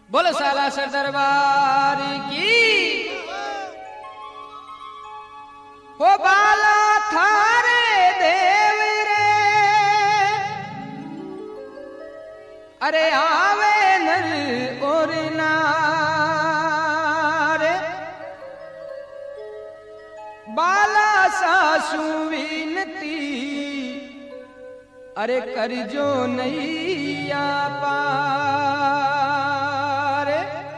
बोलो सालासर दरबार की। हो बाला थारे देव रे, अरे आवे नर और नार, बाला सासु विनती, अरे करजो नैया पार।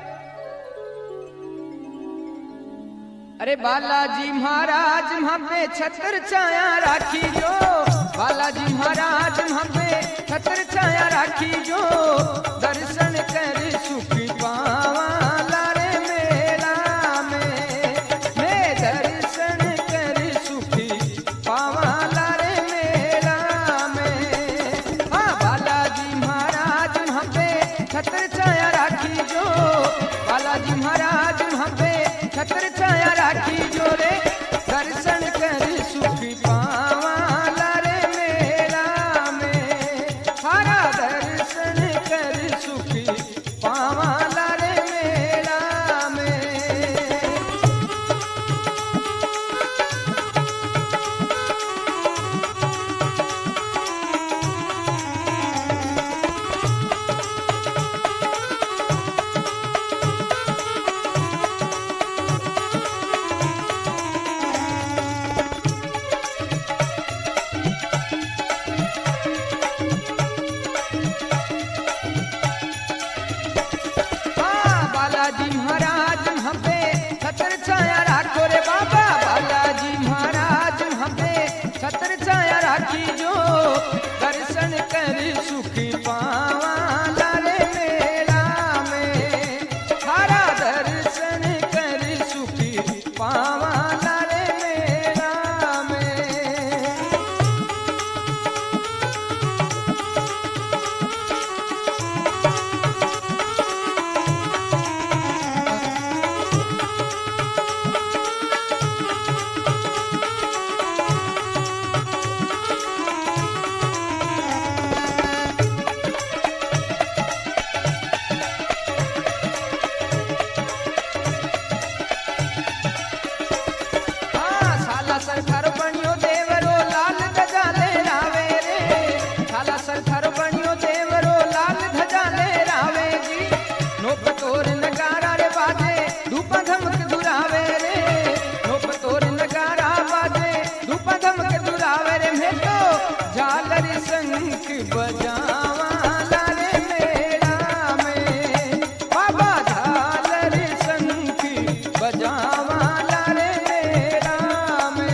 अरे बालाजी महाराज वहां पे छत्र छाया राखी जो, बालाजी महाराज वहां पे छत्र छाया राखी जो, दर्शन कर सुख पावा लारे मेला में, मैं दर्शन कर सुख पावा लारे मेला में। हाँ बालाजी महाराज वहां पे छत्र छाया राखी जो, बालाजी महाराज वहां पे छत्र छाया राखी जो रे, दर्शन कर सुख पावा लारे मेला में, हरा दर्शन कर सुख पावा लारे मेला में। बालाजी महाराज हम पे छत्र छाया राखो रे बाबा, बालाजी महाराज हम पे छत्र छाया राखी जो, दर्शन कर सुख पावा लारे मेला में, हरा दर्शन कर सुख पावा लारे मेला में। सरकार बनियो देवरो लाल ध्वजा लहरावे रे, थाला सरकार बनियो देवरो लाल ध्वजा लहरावे जी, नोप तोर नगारा रे बाजे धूपा धमक दुरावे रे, नोप तोर नगारा बाजे धूपा धमक दुरावे रे, मैं तो झालर शंख बजावा लारे मेला में, बाबा झालर शंख बजावा लारे मेला में।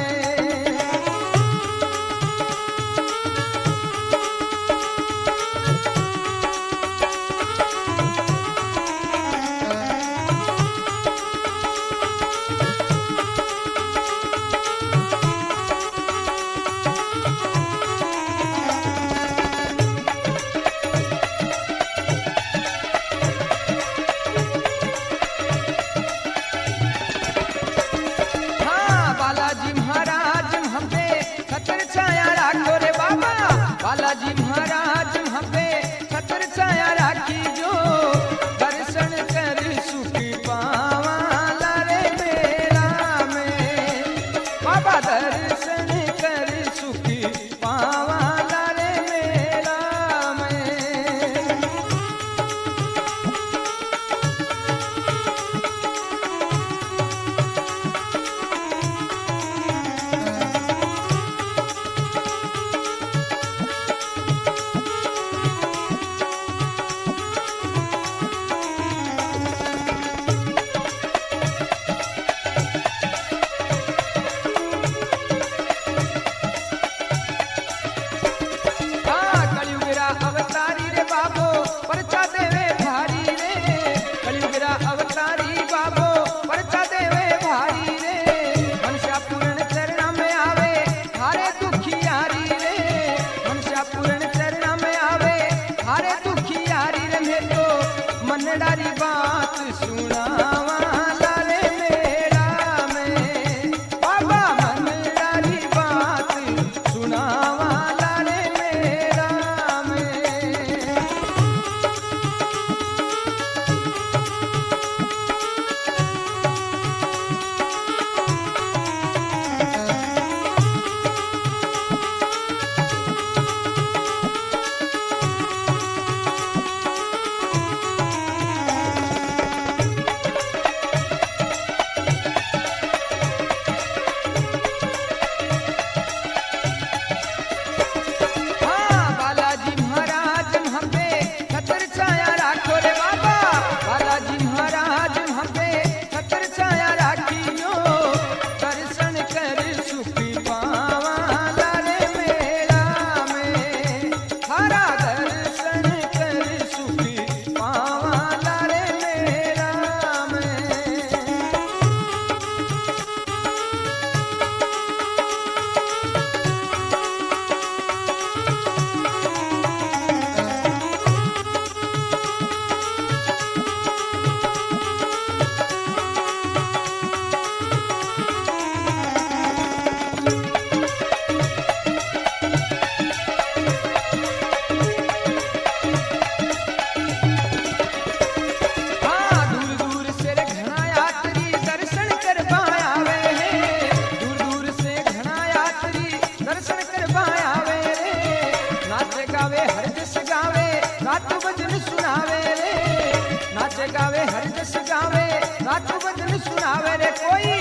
कोई